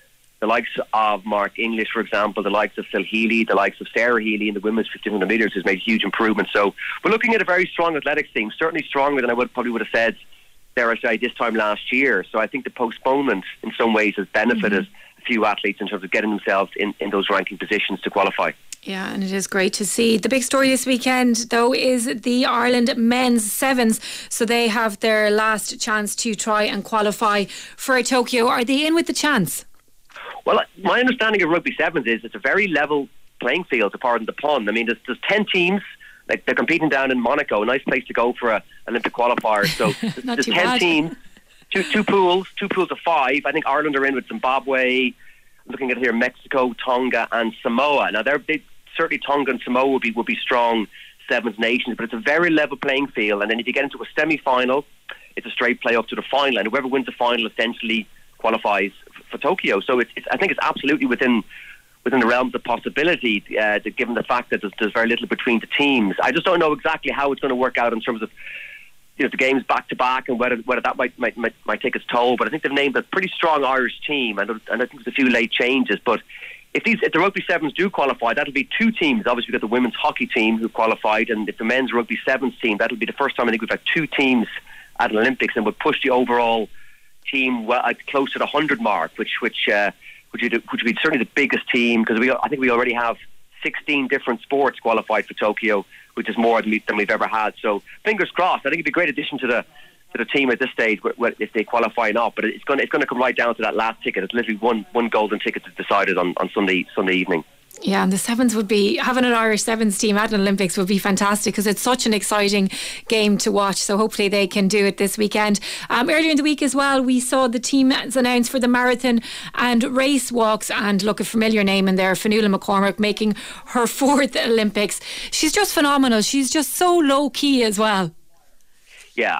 of Mark English, for example, the likes of Phil Healy, the likes of Sarah Healy in the women's 1500 metres has made huge improvements. So we're looking at a very strong athletics team, certainly stronger than I probably would have said, dare I say, this time last year. So I think the postponement in some ways has benefited a few athletes in terms of getting themselves in those ranking positions to qualify. Yeah, and it is great to see. The big story this weekend, though, is the Ireland men's sevens. So they have their last chance to try and qualify for Tokyo. Are they in with the chance? Well, my understanding of rugby sevens is it's a very level playing field, to pardon the pun. I mean, there's 10 teams. Like, they're competing down in Monaco, a nice place to go for an Olympic qualifier. So there's 10 teams, two pools of 5. I think Ireland are in with Zimbabwe. Looking at here, Mexico, Tonga, and Samoa. Now, certainly Tonga and Samoa will be strong sevens nations, but it's a very level playing field. And then if you get into a semi-final, it's a straight play up to the final, and whoever wins the final essentially qualifies for Tokyo. So I think it's absolutely within the realms of possibility, given the fact that there's very little between the teams. I just don't know exactly how it's going to work out in terms of the games back to back, and whether that might take its toll. But I think they've named a pretty strong Irish team, and I think there's a few late changes. But if the rugby sevens do qualify, that'll be two teams. Obviously, we've got the women's hockey team who qualified, and if the men's rugby sevens team, that'll be the first time I think we've had two teams at an Olympics, and would push the overall team close to the 100 mark, which would be certainly the biggest team, because I think we already have 16 different sports qualified for Tokyo, which is more than we've ever had. So fingers crossed. I think it'd be a great addition to the team at this stage if they qualify or not. But it's going to come right down to that last ticket. It's literally one golden ticket to decided on Sunday evening. Yeah, and the sevens would be, having an Irish sevens team at an Olympics would be fantastic, because it's such an exciting game to watch. So hopefully they can do it this weekend. Earlier in the week as well, we saw the teams announced for the marathon and race walks, and look, a familiar name in there, Fionnuala McCormack, making her 4th Olympics. She's just phenomenal. She's just so low key as well. Yeah,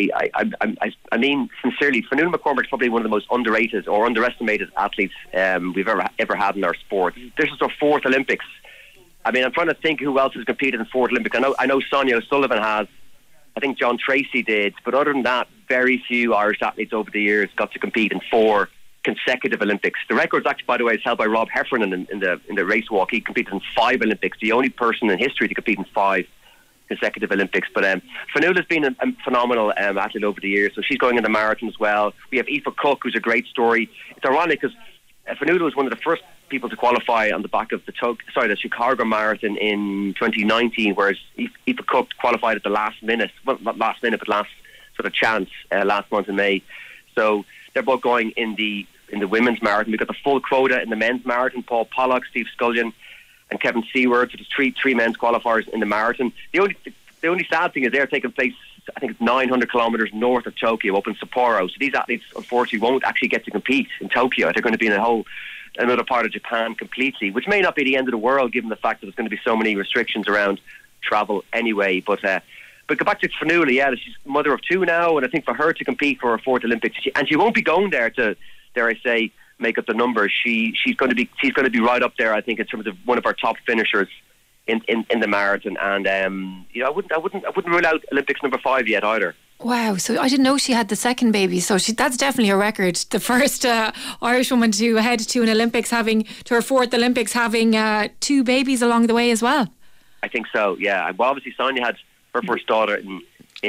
I mean, sincerely, Fionnuala McCormack is probably one of the most underrated or underestimated athletes we've ever had in our sport. This is her 4th Olympics. I mean, I'm trying to think who else has competed in 4th Olympics. I know Sonia O'Sullivan has. I think John Tracy did. But other than that, very few Irish athletes over the years got to compete in 4 consecutive Olympics. The record, actually, by the way, is held by Rob Heffernan in the race walk. He competed in 5 Olympics, the only person in history to compete in 5 consecutive Olympics. But Fionnuala's been a phenomenal athlete over the years, so she's going in the marathon as well. We have Aoife Cook, who's a great story. It's ironic because Fionnuala was one of the first people to qualify on the back of the Chicago Marathon in 2019, whereas Aoife Cook qualified at the last minute, well, not last minute, but last sort of chance last month in May. So they're both going in the women's marathon. We've got the full quota in the men's marathon. Paul Pollock, Steve Scullion and Kevin Seward. So there's three men's qualifiers in the marathon. The only sad thing is they're taking place, I think it's 900 kilometres north of Tokyo, up in Sapporo. So these athletes, unfortunately, won't actually get to compete in Tokyo. They're going to be in another part of Japan completely, which may not be the end of the world, given the fact that there's going to be so many restrictions around travel anyway. But go back to Fionnuala, yeah, she's mother of 2 now, and I think for her to compete for her 4th Olympics, and she won't be going there to, dare I say, make up the numbers. She's going to be right up there, I think, in terms of one of our top finishers in the marathon. And I wouldn't rule out Olympics number 5 yet either. Wow, so I didn't know she had the second baby, so that's definitely a record. The first Irish woman to head to an Olympics, to her 4th Olympics, having 2 babies along the way as well. I think so, yeah. Well, obviously Sonia had her first daughter in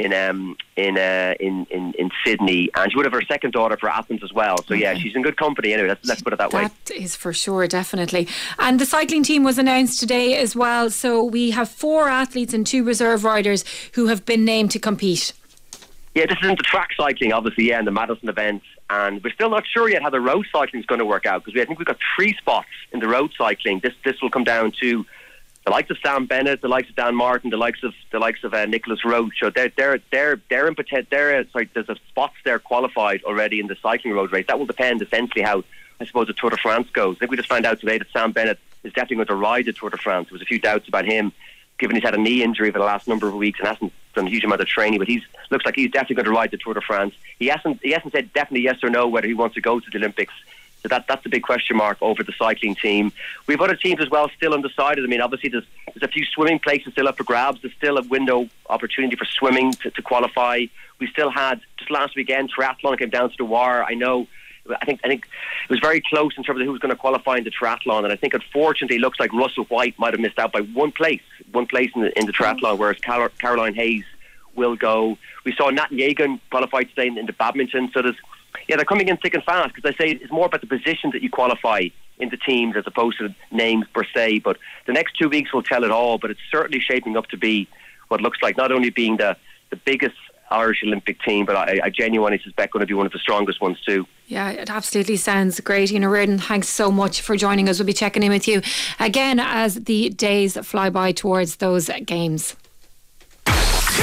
Sydney, and she would have her second daughter for Athens as well. So yeah, she's in good company anyway. Let's put it that way. That is for sure, definitely. And the cycling team was announced today as well. So we have 4 athletes and 2 reserve riders who have been named to compete. Yeah, this isn't the track cycling, obviously, yeah, in the Madison events, and we're still not sure yet how the road cycling is going to work out, because I think we've got 3 spots in the road cycling. This will come down to the likes of Sam Bennett, the likes of Dan Martin, the likes of Nicholas Roach. So they're in potential. There's a spots there qualified already in the cycling road race. That will depend essentially how, I suppose, the Tour de France goes. I think we just found out today that Sam Bennett is definitely going to ride the Tour de France. There was a few doubts about him, given he's had a knee injury for the last number of weeks and hasn't done a huge amount of training, but looks like he's definitely going to ride the Tour de France. He hasn't said definitely yes or no whether he wants to go to the Olympics. So that's a big question mark over the cycling team. We have other teams as well still undecided. I mean, obviously there's a few swimming places still up for grabs. There's still a window opportunity for swimming to qualify. We still had, just last weekend, triathlon came down to the wire. I think it was very close in terms of who was going to qualify in the triathlon, and I think unfortunately it looks like Russell White might have missed out by one place in the triathlon, whereas Caroline Hayes will go. We saw Nat Yegan qualify today in the badminton, so they're coming in thick and fast, because I say it's more about the positions that you qualify in the teams as opposed to names per se. But the next 2 weeks will tell it all, but it's certainly shaping up to be what looks like not only being the biggest Irish Olympic team, but I genuinely suspect going to be one of the strongest ones too. Yeah, it absolutely sounds great. Una Reardon, thanks so much for joining us. We'll be checking in with you again as the days fly by towards those games. 2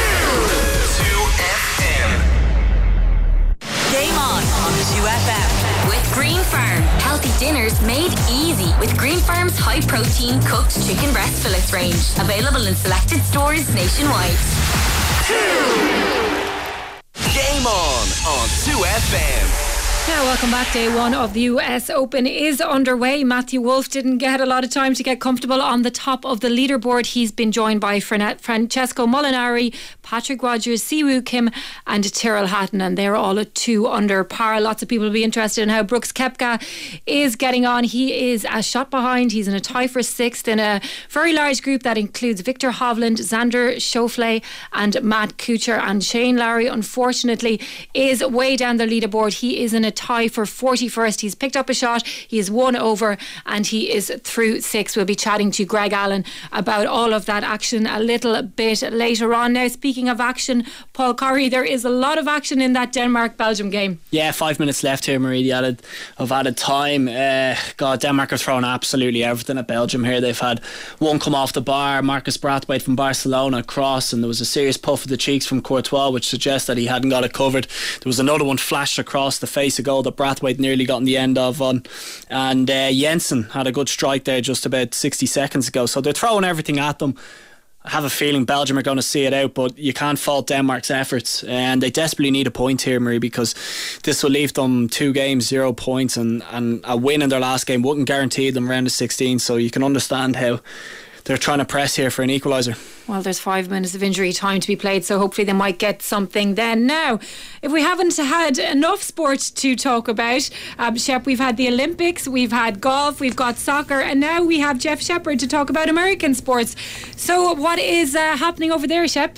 FM. Game on 2FM with Green Farm. Healthy dinners made easy with Green Farm's high protein cooked chicken breast fillets range. Available in selected stores nationwide. Game On 2FM. Now, welcome back. Day one of the US Open is underway. Matthew Wolff didn't get a lot of time to get comfortable on the top of the leaderboard. He's been joined by Francesco Molinari, Patrick Rogers, Siwoo Kim and Tyrrell Hatton, and they're all at 2 under par. Lots of people will be interested in how Brooks Koepka is getting on. He is a shot behind. He's in a tie for 6th in a very large group that includes Victor Hovland, Xander Schauffele and Matt Kuchar. And Shane Lowry, unfortunately, is way down the leaderboard. He is in a tie for 41st. He's picked up a shot, he is 1 over and he is through 6. We'll be chatting to Greg Allen about all of that action a little bit later on. Now, speaking of action, Paul Corry, there is a lot of action in that Denmark-Belgium game. Yeah, 5 minutes left here, Marie, of added time. Denmark are throwing absolutely everything at Belgium here. They've had one come off the bar, Marcus Brathwaite from Barcelona cross, and there was a serious puff of the cheeks from Courtois, which suggests that he hadn't got it covered. There was another one flashed across the face of goal that Brathwaite nearly got in the end of on, and Jensen had a good strike there just about 60 seconds ago. So they're throwing everything at them. I have a feeling Belgium are going to see it out, but you can't fault Denmark's efforts, and they desperately need a point here, Marie, because this will leave them 2 games, 0 points, and a win in their last game wouldn't guarantee them round of 16. So you can understand how they're trying to press here for an equaliser. Well, there's 5 minutes of injury time to be played, so hopefully they might get something then. Now, if we haven't had enough sport to talk about, Shep, we've had the Olympics, we've had golf, we've got soccer, and now we have Jeff Shepherd to talk about American sports. So what is happening over there, Shep?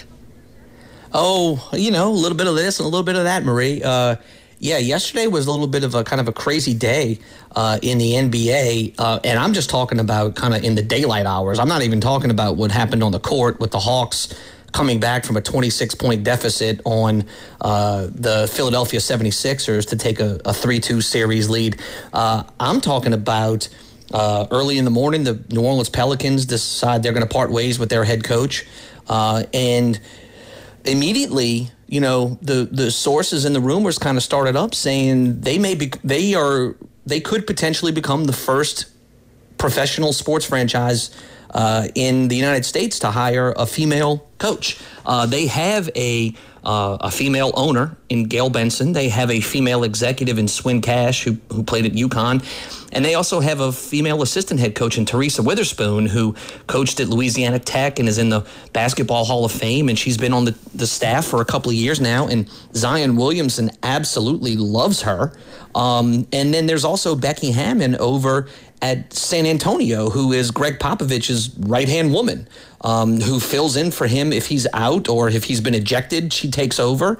Oh, a little bit of this and a little bit of that, Marie. Yeah, yesterday was a little bit of a kind of a crazy day in the NBA, and I'm just talking about kind of in the daylight hours. I'm not even talking about what happened on the court with the Hawks coming back from a 26-point deficit on the Philadelphia 76ers to take a 3-2 series lead. I'm talking about early in the morning, the New Orleans Pelicans decide they're going to part ways with their head coach, and immediately, the sources and the rumors kind of started up saying they could potentially become the first professional sports franchise in the United States to hire a female coach. They have a female owner in Gail Benson. They have a female executive in Swin Cash who played at UConn. And they also have a female assistant head coach in Teresa Witherspoon, who coached at Louisiana Tech and is in the Basketball Hall of Fame. And she's been on the staff for a couple of years now. And Zion Williamson absolutely loves her. And then there's also Becky Hammon over at San Antonio, who is Greg Popovich's right-hand woman, who fills in for him if he's out or if he's been ejected, she takes over.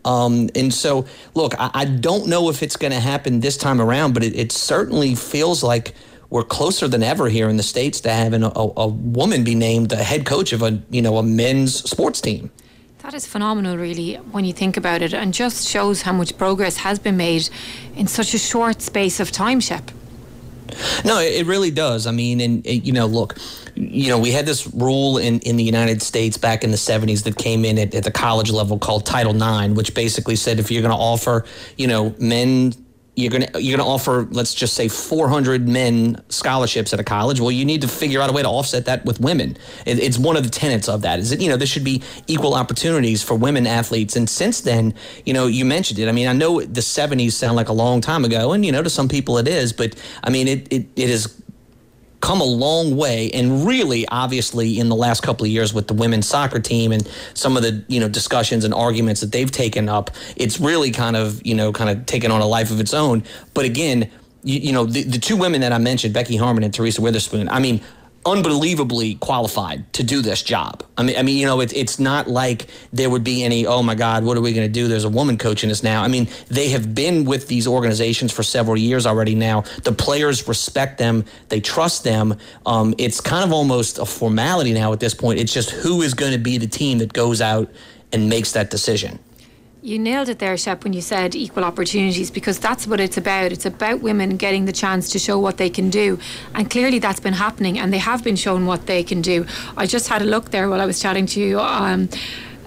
And so, look, I don't know if it's going to happen this time around, but it certainly feels like we're closer than ever here in the States to having a woman be named the head coach of a men's sports team. That is phenomenal, really, when you think about it, and just shows how much progress has been made in such a short space of time, Shep. No, it really does. I mean, and look, we had this rule in the United States back in the 70s that came in at the college level called Title IX, which basically said if you're going to offer, men, you're going to offer, let's just say 400 men scholarships at a college. Well, you need to figure out a way to offset that with women. It's one of the tenets of that is that, there should be equal opportunities for women athletes. And since then, you mentioned it. I mean, I know the 70s sound like a long time ago, and, to some people it is, but I mean, it has come a long way, and really, obviously, in the last couple of years with the women's soccer team and some of the discussions and arguments that they've taken up, it's really kind of taken on a life of its own. But again, the 2 women that I mentioned, Becky Hammon and Teresa Witherspoon, I mean, unbelievably qualified to do this job. I mean, it's not like there would be any, oh my God, what are we going to do? There's a woman coaching us now. I mean, they have been with these organizations for several years already now. The players respect them. They trust them. It's kind of almost a formality now at this point. It's just who is going to be the team that goes out and makes that decision. You nailed it there, Shep, when you said equal opportunities, because that's what it's about. It's about women getting the chance to show what they can do. And clearly that's been happening, and they have been shown what they can do. I just had a look there while I was chatting to you.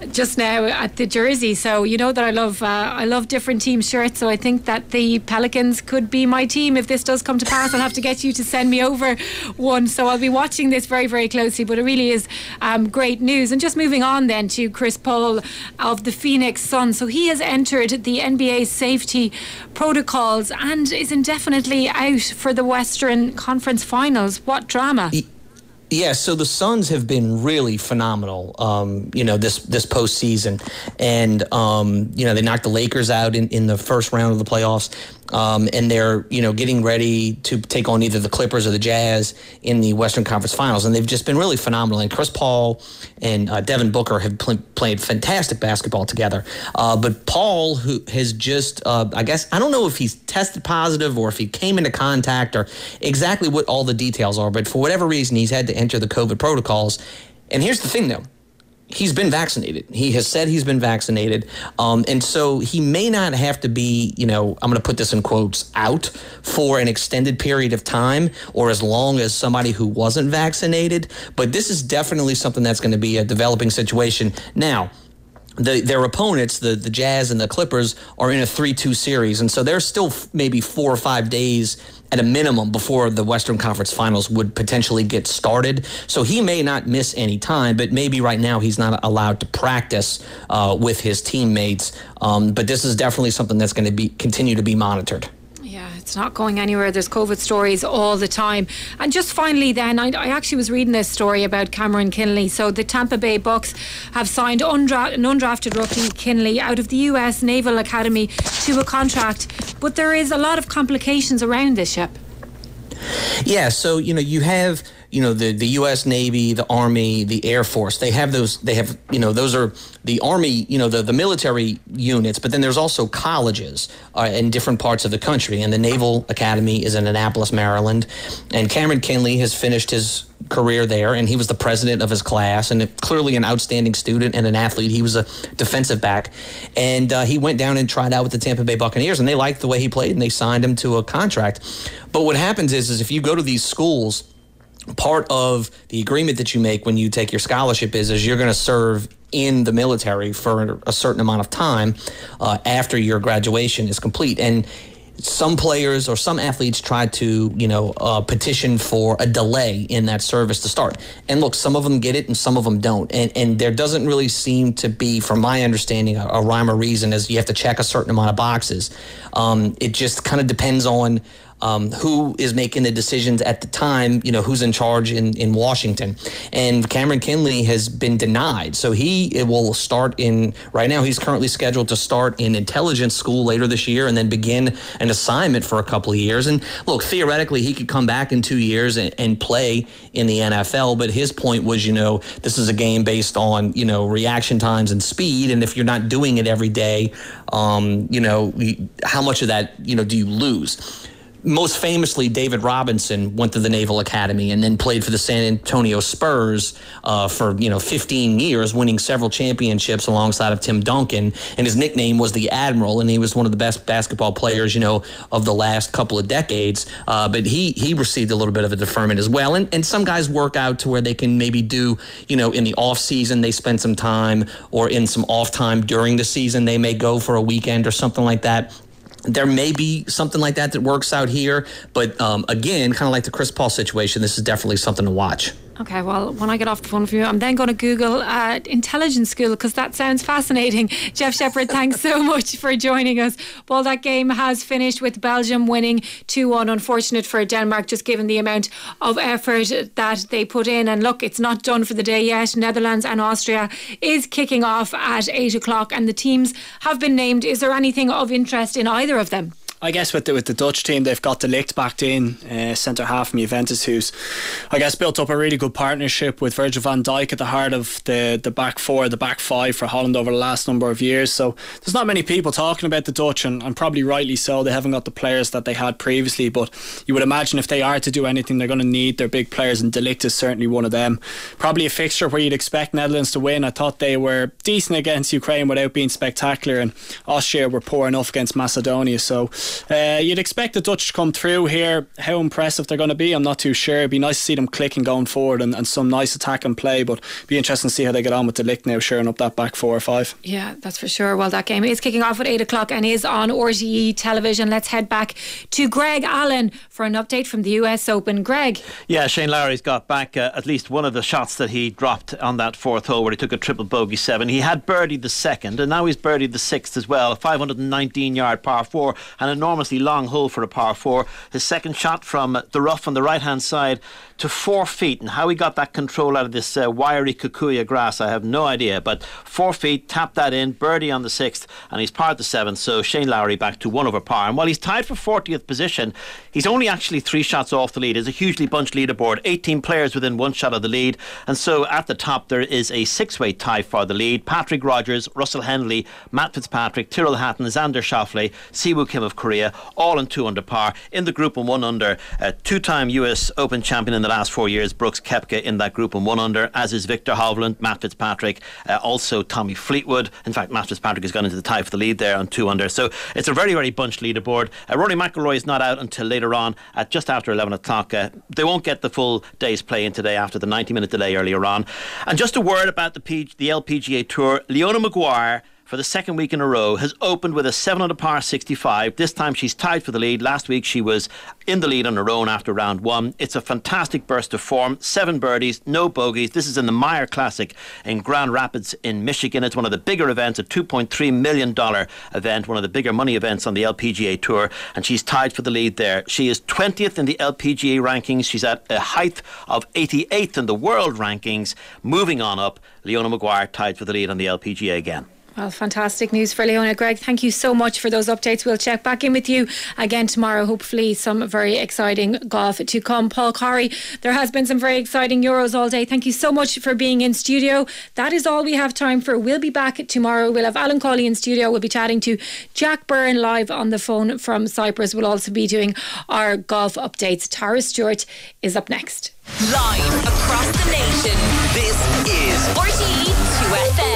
just now at the jersey. So you know that I love different team shirts. So I think that the Pelicans could be my team if this does come to pass. I'll have to get you to send me over one. So I'll be watching this very, very closely. But it really is great news. And just moving on then to Chris Paul of the Phoenix Suns. So he has entered the NBA safety protocols and is indefinitely out for the Western Conference Finals. What drama? Yeah, so the Suns have been really phenomenal, this postseason. And, they knocked the Lakers out in the first round of the playoffs. And they're, getting ready to take on either the Clippers or the Jazz in the Western Conference Finals. And they've just been really phenomenal. And Chris Paul and Devin Booker have played fantastic basketball together. But Paul, who has just, I don't know if he's tested positive or if he came into contact or exactly what all the details are. But for whatever reason, he's had to enter the COVID protocols. And here's the thing, though. He's been vaccinated. He has said he's been vaccinated. And so he may not have to be, I'm going to put this in quotes, out for an extended period of time or as long as somebody who wasn't vaccinated. But this is definitely something that's going to be a developing situation. Now, their opponents, the Jazz and the Clippers, are in a 3-2 series. And so there's still maybe 4 or 5 days at a minimum before the Western Conference Finals would potentially get started. So he may not miss any time, but maybe right now he's not allowed to practice with his teammates. But this is definitely something that's going to continue to be monitored. Yeah, it's not going anywhere. There's COVID stories all the time. And just finally then, I actually was reading this story about Cameron Kinley. So the Tampa Bay Bucks have signed an undrafted rookie, Kinley, out of the US Naval Academy to a contract. But there is a lot of complications around this, Shep. Yeah, so, you have... the U.S. Navy, the Army, the Air Force, those are the Army, the military units, but then there's also colleges in different parts of the country. And the Naval Academy is in Annapolis, Maryland. And Cameron Kinley has finished his career there, and he was the president of his class, and clearly an outstanding student and an athlete. He was a defensive back. And he went down and tried out with the Tampa Bay Buccaneers, and they liked the way he played, and they signed him to a contract. But what happens is if you go to these schools, part of the agreement that you make when you take your scholarship is you're going to serve in the military for a certain amount of time after your graduation is complete. And some players or some athletes try to, petition for a delay in that service to start. And look, some of them get it and some of them don't. And there doesn't really seem to be, from my understanding, a rhyme or reason as you have to check a certain amount of boxes. It just kind of depends on who is making the decisions at the time, who's in charge in Washington. And Cameron Kinley has been denied. So he will start right now he's currently scheduled to start in intelligence school later this year and then begin an assignment for a couple of years. And look, theoretically, he could come back in 2 years and play in the NFL. But his point was, this is a game based on, reaction times and speed. And if you're not doing it every day, how much of that, do you lose? Most famously, David Robinson went to the Naval Academy and then played for the San Antonio Spurs for 15 years, winning several championships alongside of Tim Duncan. And his nickname was the Admiral, and he was one of the best basketball players, of the last couple of decades. But he received a little bit of a deferment as well. And some guys work out to where they can maybe do, in the off season, they spend some time, or in some off time during the season, they may go for a weekend or something like that. There may be something like that works out here. But again, kind of like the Chris Paul situation, this is definitely something to watch. Okay, well, when I get off the phone from you, I'm then going to Google intelligence school because that sounds fascinating. Jeff Shepherd, thanks so much for joining us. Well, that game has finished with Belgium winning 2-1. Unfortunate for Denmark, just given the amount of effort that they put in. And look, it's not done for the day yet. Netherlands and Austria is kicking off at 8 o'clock and the teams have been named. Is there anything of interest in either of them? I guess with the Dutch team, they've got De Ligt back in, centre half from Juventus, who's, I guess, built up a really good partnership with Virgil van Dijk at the heart of the back four, the back five for Holland over the last number of years. So there's not many people talking about the Dutch, and probably rightly so. They haven't got the players that they had previously, but you would imagine if they are to do anything, they're going to need their big players, and De Ligt is certainly one of them. Probably a fixture where you'd expect Netherlands to win. I thought they were decent against Ukraine without being spectacular, and Austria were poor enough against Macedonia. So You'd expect the Dutch to come through here. How impressive they're going to be, I'm not too sure. It'd be nice to see them clicking going forward and some nice attack and play, but it'd be interesting to see how they get on with the Lick now, shoring up that back 4 or 5. Yeah, that's for sure. Well, that game is kicking off at 8 o'clock and is on RTE television. Let's head back to Greg Allen for an update from the US Open. Greg. Yeah, Shane Lowry's got back at least one of the shots that he dropped on that 4th hole where he took a triple bogey 7. He had birdied the 2nd and now he's birdied the 6th as well. A 519-yard par 4, an enormously long hole for a par 4. His second shot from the rough on the right hand side to 4 feet, and how he got that control out of this wiry Kikuyu grass I have no idea, but 4 feet, tapped that in, birdie on the 6th, and he's parred the 7th. So Shane Lowry back to 1 over par, and while he's tied for 40th position, he's only actually 3 shots off the lead. It's a hugely bunched leaderboard, 18 players within 1 shot of the lead, and so at the top there is a 6-way tie for the lead. Patrick Rogers, Russell Henley, Matt Fitzpatrick, Tyrrell Hatton, Xander Schauffele, Siwoo Kim of Korea, all in 2 under par. In the group and 1 under, 2-time US Open champion in the last 4 years, Brooks Koepka in that group and 1 under, as is Victor Hovland, Matt Fitzpatrick, also Tommy Fleetwood. In fact, Matt Fitzpatrick has gone into the tie for the lead there on 2 under. So it's a very, very bunched leaderboard. Rory McIlroy is not out until later on at just after 11 o'clock. They won't get the full day's play in today after the 90-minute delay earlier on. And just a word about the LPGA Tour. Leona Maguire, for the 2nd week in a row, has opened with a 7 under par 65. This time she's tied for the lead. Last week she was in the lead on her own after round 1. It's a fantastic burst of form. 7 birdies, no bogeys. This is in the Meyer Classic in Grand Rapids in Michigan. It's one of the bigger events, a $2.3 million event, one of the bigger money events on the LPGA Tour, and she's tied for the lead there. She is 20th in the LPGA rankings. She's at a height of 88th in the world rankings. Moving on up, Leona Maguire tied for the lead on the LPGA again. Well, fantastic news for Leona. Greg, thank you so much for those updates. We'll check back in with you again tomorrow. Hopefully some very exciting golf to come. Paul Corey, there has been some very exciting Euros all day. Thank you so much for being in studio. That is all we have time for. We'll be back tomorrow. We'll have Alan Cawley in studio. We'll be chatting to Jack Byrne live on the phone from Cyprus. We'll also be doing our golf updates. Tara Stewart is up next. Live across the nation, this is RTE 2FM.